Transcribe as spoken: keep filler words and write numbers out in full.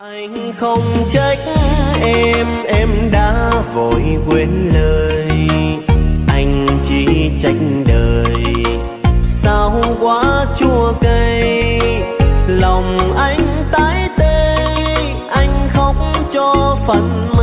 Anh không trách em, em đã vội quên lời. Anh chỉ trách đời, sao quá chua cay. Lòng anh tái tê, anh khóc cho phận